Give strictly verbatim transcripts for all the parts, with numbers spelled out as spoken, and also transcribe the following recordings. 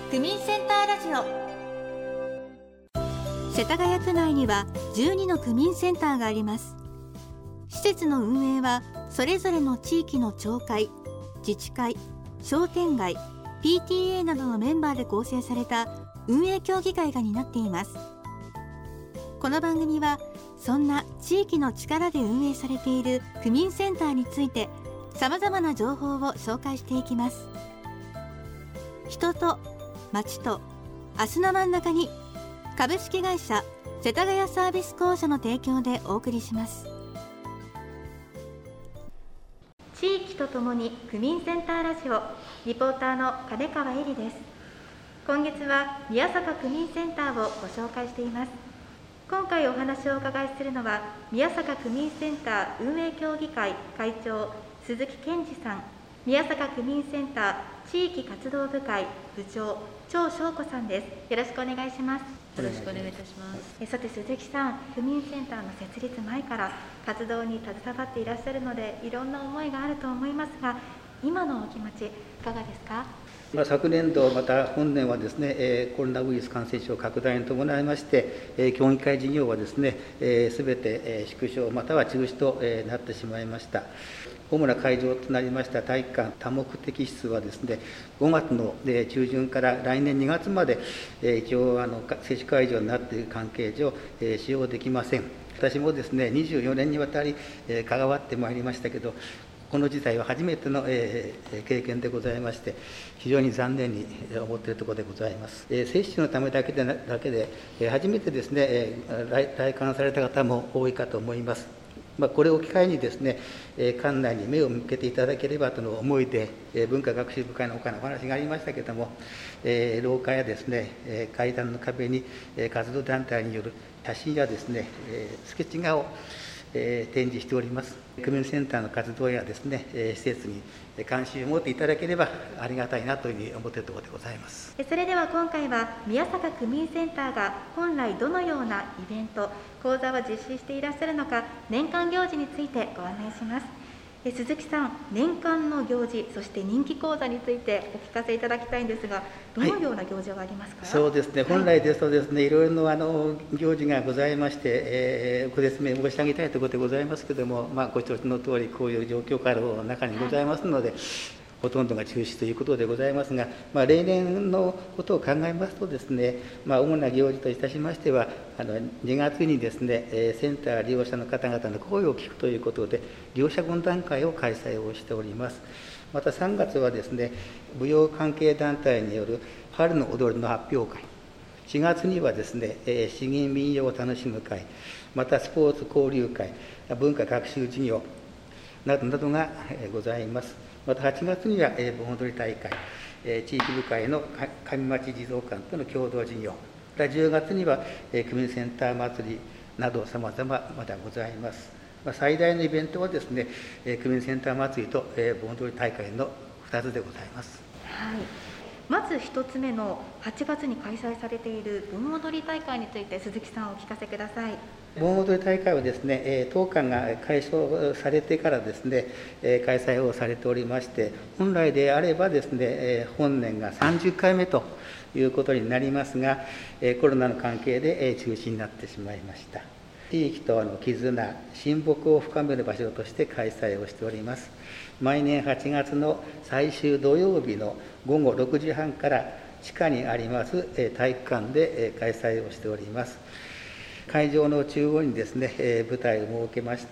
区民センターラジオ。世田谷区内にはじゅうにの区民センターがあります。施設の運営はそれぞれの地域の町会、自治会、商店街、ピーティーエー などのメンバーで構成された運営協議会が担っています。この番組はそんな地域の力で運営されている区民センターについてさまざまな情報を紹介していきます。人と町と明日の真ん中に、株式会社世田谷サービス公社の提供でお送りします。地域とともに区民センターラジオ、リポーターの金川恵里です。今月は宮坂区民センターをご紹介しています。今回お話をお伺いするのは宮坂区民センター運営協議会会長鈴木健二さん、宮坂区民センター地域活動部会部長張翔子さんです。よろしくお願いします。 よろしくお願いいたします。 えさて鈴木さん、区民センターの設立前から活動に携わっていらっしゃるので、いろんな思いがあると思いますが、今のお気持ちいかがですか？ まあ、昨年度、また本年はですね、えー、コロナウイルス感染症拡大に伴いまして、えー、協議会事業はですね、す、えー、べて、えー、縮小または中止と、えー、なってしまいました。主な会場となりました体育館多目的室はですね、ごがつの中旬から来年にがつまで、えー、一応あの接種会場になっている関係上、えー、使用できません。私もですね、にじゅうよねんにわたり、えー、関わってまいりましたけど、この事態は初めての、えー、経験でございまして、非常に残念に思っているところでございます。えー、接種のためだけでだけで、えー、初めてですね、えー、来, 来館された方も多いかと思います。まあ、これを機会にですね、えー、館内に目を向けていただければとの思いで、えー、文化学習部会の他のお話がありましたけれども、えー、廊下やですね、えー、階段の壁に、えー、活動団体による写真やですね、えー、スケッチ画をえー、展示しております。区民センターの活動やですね、えー、施設に関心を持っていただければありがたいなというふうに思っているところでございます。 それでは今回は宮坂区民センターが本来どのようなイベント、講座を実施していらっしゃるのか、年間行事についてご案内します。え鈴木さん、年間の行事、そして人気講座についてお聞かせいただきたいんですが、どのような行事がありますか？ はい、そうですね、本来ですとですね、はい、いろいろなあの行事がございまして、えー、ご説明申し上げたいところでございますけれども、まあ、ご承知の通り、こういう状況下の中にございますので、はい、ほとんどが中止ということでございますが、まあ、例年のことを考えますとですね、まあ、主な行事といたしましては、あのにがつにですね、センター利用者の方々の声を聞くということで、利用者懇談会を開催をしております。またさんがつはですね、舞踊関係団体による春の踊りの発表会、しがつにはですね、詩吟民謡を楽しむ会、またスポーツ交流会、文化学習事業などなどがございます。またはちがつには盆踊り大会、地域部会の上町地蔵館との共同事業、またじゅうがつには区民センター祭りなどさまざままだございます。最大のイベントはですね、区民センター祭りと盆踊り大会のふたつでございます。 はい、まずひとつめのはちがつに開催されている盆踊り大会について鈴木さんお聞かせください。 盆踊り大会はですね、当館が開所されてからですね、開催をされておりまして、本来であればですね、本年がさんじゅっかいめということになりますが、コロナの関係で中止になってしまいました。地域との絆、親睦を深める場所として開催をしております。毎年はちがつの最終土曜日のごごろくじはんから地下にあります体育館で開催をしております。会場の中央にですね、舞台を設けまして、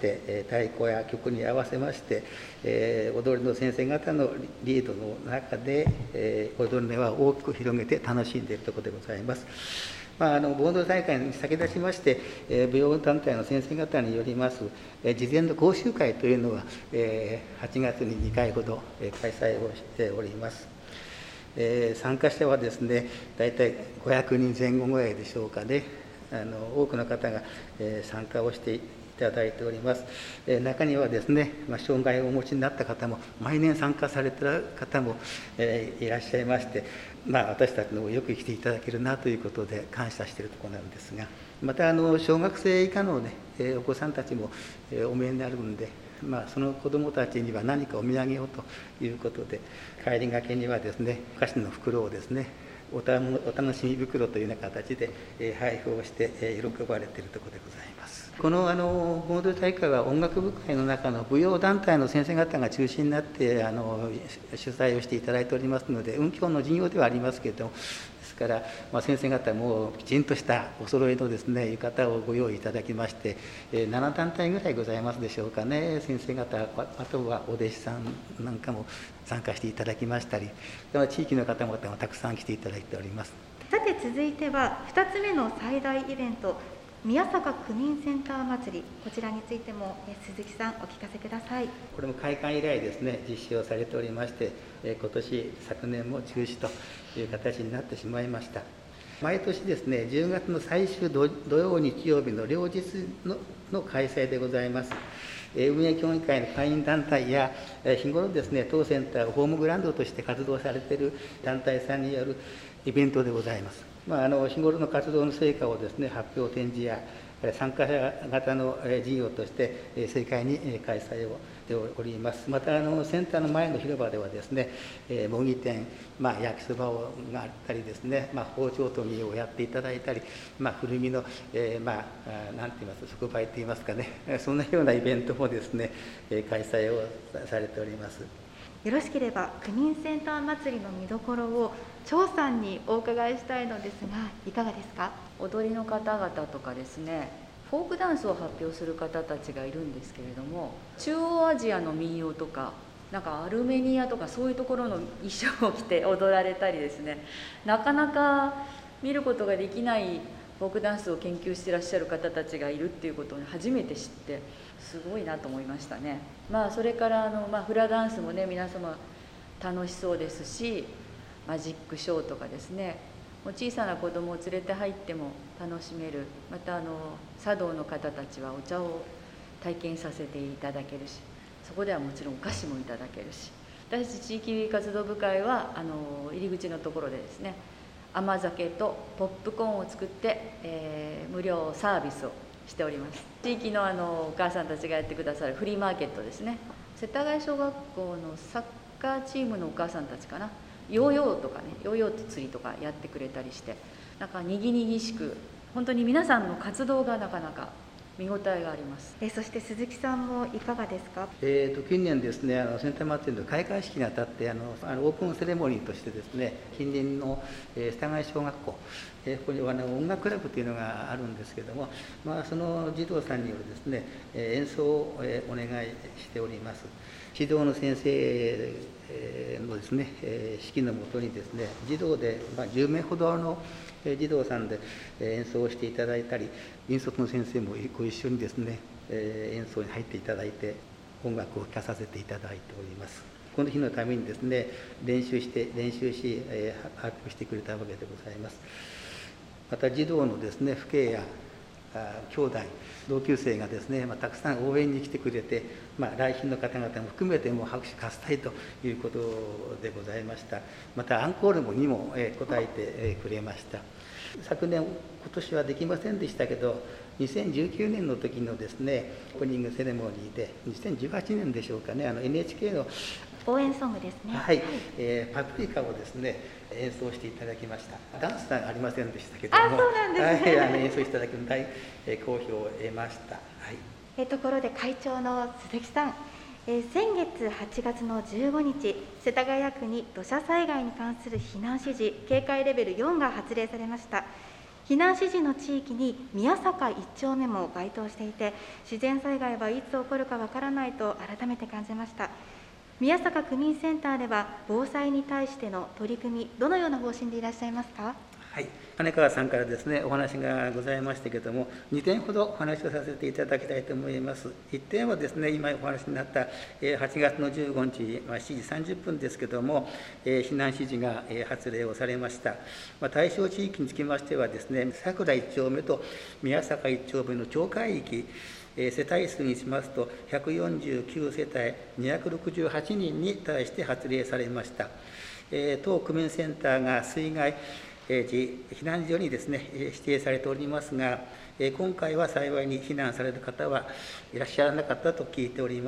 太鼓や曲に合わせまして、踊りの先生方のリードの中で、踊りの輪を大きく広げて楽しんでいるところでございます。まあ、あの盆踊り大会に先立ちまして、えー、舞踊団体の先生方によります、えー、事前の講習会というのは、えー、はちがつににかいほど、えー、開催をしております。えー、参加者はですね、大体ごひゃくにんぜん後ぐらいでしょうかね、あの多くの方が、えー、参加をしていただいております。えー、中にはですね、まあ、障害をお持ちになった方も、毎年参加されている方も、えー、いらっしゃいまして、まあ、私たちのよく来ていただけるなということで感謝しているところなんですが、またあの小学生以下の、ね、えー、お子さんたちも、えー、お見えになるので、まあ、その子どもたちには何かお土産をということで、帰りがけにはですね、お菓子の袋をですね、 おたお楽しみ袋というような形で、えー、配布をして、えー、喜ばれているところでございます。このあの盆踊り大会は音楽部会の中の舞踊団体の先生方が中心になってあの主催をしていただいておりますので、運教の事業ではありますけれども、ですから、まあ、先生方もきちんとしたお揃いのですね浴衣をご用意いただきまして、えー、なな団体ぐらいございますでしょうかね、先生方、あとはお弟子さんなんかも参加していただきましたり、地域の方々もたくさん来ていただいております。 さて続いてはふたつめの最大イベント、宮坂区民センター祭り、こちらについても鈴木さんお聞かせください。 これも開館以来ですね実施をされておりまして、今年昨年も中止という形になってしまいました。毎年ですねじゅうがつの最終土曜日曜日の両日 の, の開催でございます。運営協議会の会員団体や日頃ですね当センターをホームグラウンドとして活動されている団体さんによるイベントでございます。まあ、あの日頃の活動の成果をですね発表展示や参加者型の事業として盛会に開催をしております。またあのセンターの前の広場ではですね模擬店、まあ、焼きそばがあったりですね、まあ、包丁研ぎをやっていただいたり、まあ、古着の、えー、まあ何て言います即売と言いますかね、そんなようなイベントもですね開催をされております。 よろしければ区民センター祭りの見どころを張さんにお伺いしたいのですが、いかがですか？ 踊りの方々とかですね、フォークダンスを発表する方たちがいるんですけれども、中央アジアの民謡とかなんかアルメニアとかそういうところの衣装を着て踊られたりですね、なかなか見ることができないフォークダンスを研究していらっしゃる方たちがいるっていうことを初めて知って、すごいなと思いましたね。まあそれからあの、まあ、フラダンスもね皆様楽しそうですし、マジックショーとかですね、もう小さな子供を連れて入っても楽しめる、またあの茶道の方たちはお茶を体験させていただけるし、そこではもちろんお菓子もいただけるし、私たち地域活動部会はあの入り口のところでですね、甘酒とポップコーンを作って、えー、無料サービスをしております。地域のあのお母さんたちがやってくださるフリーマーケットですね、世田谷小学校のサッカーチームのお母さんたちかな、ヨーヨーとかね、ヨーヨーと釣りとかやってくれたりして、なんかにぎにぎしく、本当に皆さんの活動がなかなか見応えがあります。 えそして鈴木さんもいかがですか？ えー、と近年ですね、あのセンター祭りの開会式にあたってあのあのオープンセレモニーとしてですね、近隣の、えー、世田谷小学校、えー、ここには、ね、音楽クラブというのがあるんですけども、まあ、その児童さんによるですね、えー、演奏を、えー、お願いしております。指導の先生のですね、えー、指揮のもとにですね、児童で、まあ、じゅうめいほどの児童さんで演奏をしていただいたり、引率の先生もご一緒にですね演奏に入っていただいて音楽を聴かさせていただいております。この日のためにですね練習して練習し、えー、発表してくれたわけでございます。また児童のですね父兄や兄弟同級生がですね、まあ、たくさん応援に来てくれて、まあ、来賓の方々も含めても拍手喝采ということでございました。またアンコールもにも、えー、答えて、えー、くれました。昨年、今年はできませんでしたけど、にせんじゅうきゅうねんの時のですねオープニングセレモニーで、にせんじゅうはちねんでしょうかね、あの エヌエイチケー の応援ソングですね、 はい、えー、パプリカをですね演奏していただきました。ダンスはありませんでしたけども、 あ、そうなんですね、 はい、あの演奏していただき大好評を得ました。はい、 えところで会長の鈴木さん、えー、先月はちがつのじゅうごにち、世田谷区に土砂災害に関する避難指示警戒レベルよんが発令されました。避難指示の地域に宮坂いっ丁目も該当していて、自然災害はいつ起こるかわからないと改めて感じました。宮坂区民センターでは防災に対しての取り組み、どのような方針でいらっしゃいますか？ はい、金川さんからですねお話がございましたけれども、にてんほどお話をさせていただきたいと思います。いってんはですね、今お話になったはちがつのじゅうごにち、まあ、しちじさんじゅっぷんですけれども、避難指示が発令をされました。まあ、対象地域につきましてはですね、桜いっ丁目と宮坂いっ丁目の町海域、世帯数にしますとひゃくよんじゅうきゅうせたいにひゃくろくじゅうはちにんに対して発令されました。当区民センターが水害時避難所にですね指定されておりますが、今回は幸いに避難される方はいらっしゃらなかったと聞いております。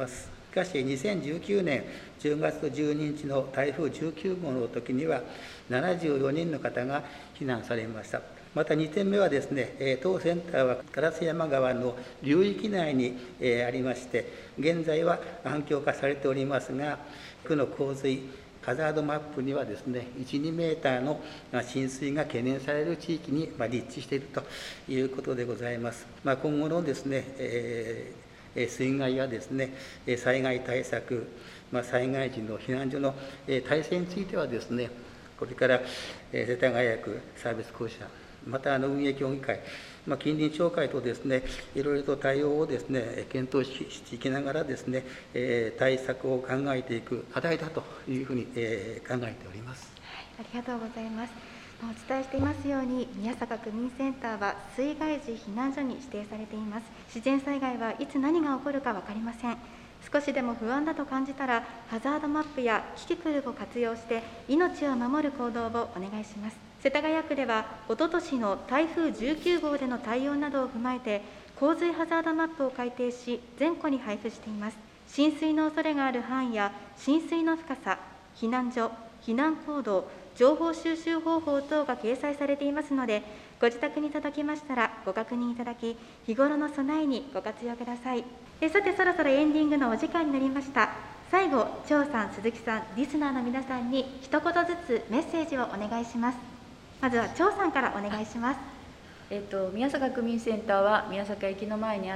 しかしにせんじゅうきゅうねんじゅうがつじゅうににちの台風じゅうきゅうごうの時にはななじゅうよにんの方が避難されました。またにてんめはですね、当センターは烏山川の流域内にありまして、現在は暗渠化されておりますが、区の洪水ハザードマップにはですね、いち、にメーターの浸水が懸念される地域に立地しているということでございます。まあ、今後のですね、えー、水害やですね、災害対策、まあ、災害時の避難所の体制についてはですね、これから世田谷区サービス公社、またあの運営協議会、まあ、近隣町会とですね、いろいろと対応をですね、検討していきながらですね、えー、対策を考えていく課題だというふうに、えー、考えております。 はい、ありがとうございます。お伝えしていますように、宮坂区民センターは水害時避難所に指定されています。自然災害はいつ何が起こるか分かりません。少しでも不安だと感じたら、ハザードマップやキキクルを活用して命を守る行動をお願いします。世田谷区では、おととしの台風じゅうきゅうごうでの対応などを踏まえて、洪水ハザードマップを改定し、全戸に配布しています。浸水の恐れがある範囲や浸水の深さ、避難所、避難行動、情報収集方法等が掲載されていますので、ご自宅に届きましたらご確認いただき、日頃の備えにご活用ください。えさて、そろそろエンディングのお時間になりました。最後、張さん、鈴木さん、リスナーの皆さんに一言ずつメッセージをお願いします。まずは張さんからお願いします。 えっと、宮坂区民センターは宮坂駅の前にあって、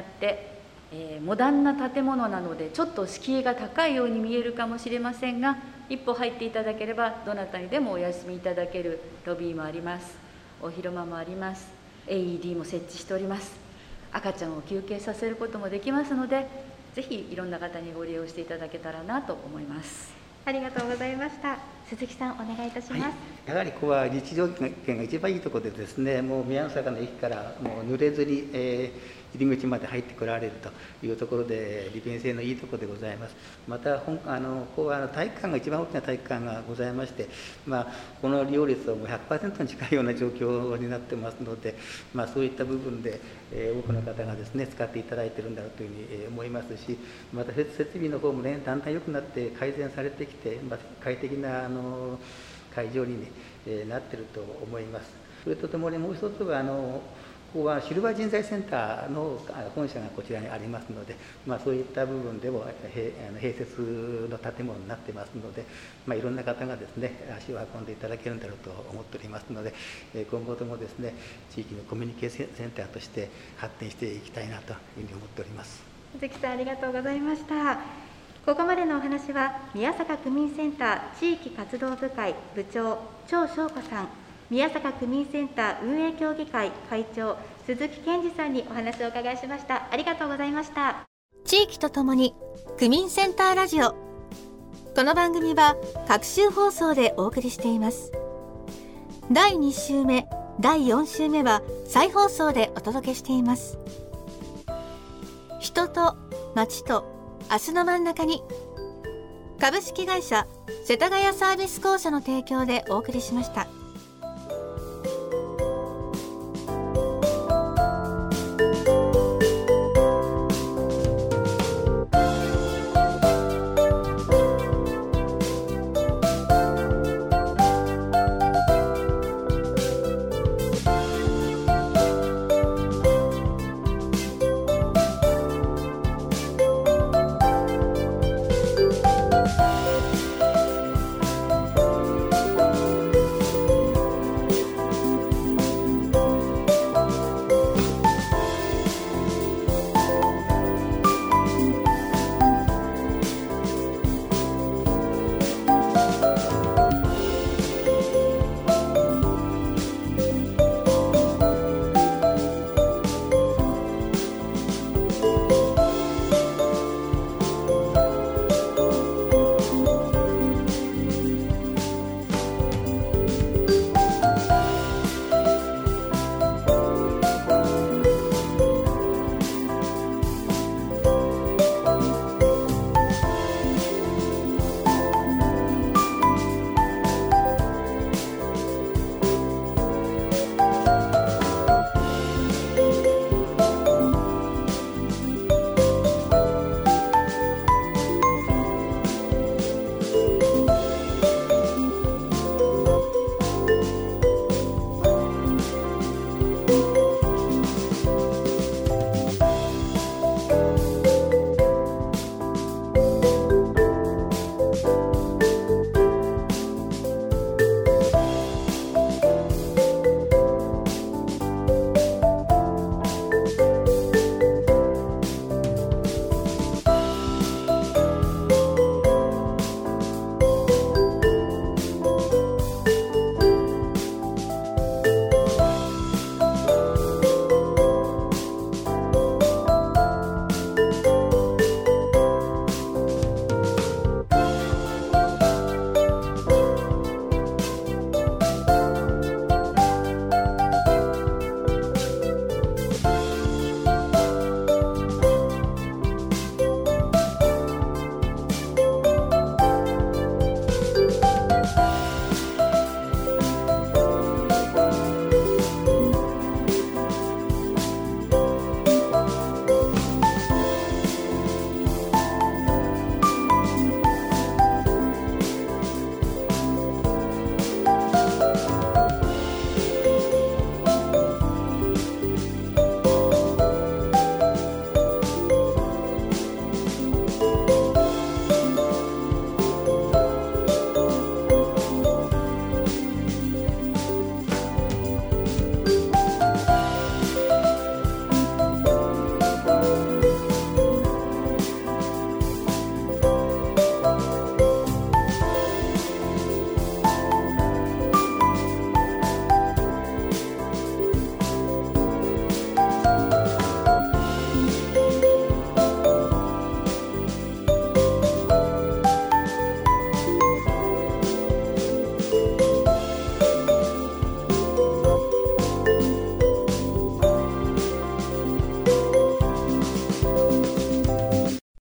えー、モダンな建物なのでちょっと敷居が高いように見えるかもしれませんが、一歩入っていただければどなたにでもお休みいただけるロビーもあります。お広間もあります。 エーイーディー も設置しております。赤ちゃんを休憩させることもできますので、ぜひいろんな方にご利用していただけたらなと思います。 ありがとうございました。鈴木さん、お願いいたします。はい、 やはりここは立地条件が一番いいところでですね、もう宮坂の駅からもう濡れずに、えー、入り口まで入ってこられるというところで利便性のいいところでございます。また本あのここは体育館が一番大きな体育館がございまして、まあ、この利用率はもう ひゃくパーセント に近いような状況になってますので、まあ、そういった部分で、えー、多くの方がですね使っていただいているんだろうというふうに、えー、思いますし、また設備の方もねだんだん良くなって改善されてきて、まあ、快適なあの会場に、ねえー、なっていると思います。それとともにもう一つはあのここはシルバー人材センターの本社がこちらにありますので、まあ、そういった部分でも併設の建物になっていますので、まあ、いろんな方がですね足を運んでいただけるんだろうと思っておりますので、今後ともですね地域のコミュニケーションセンターとして発展していきたいなというふうに思っております。 鈴木さん、ありがとうございました。ここまでのお話は、宮坂区民センター地域活動部会部長張翔子さん、宮坂区民センター運営協議会会長鈴木健二さんにお話をお伺いしました。ありがとうございました。地域とともに区民センターラジオ、この番組は各週放送でお送りしています。だいに週目、だいよん週目は再放送でお届けしています。人と街と明日の真ん中に、株式会社世田谷サービス公社の提供でお送りしました。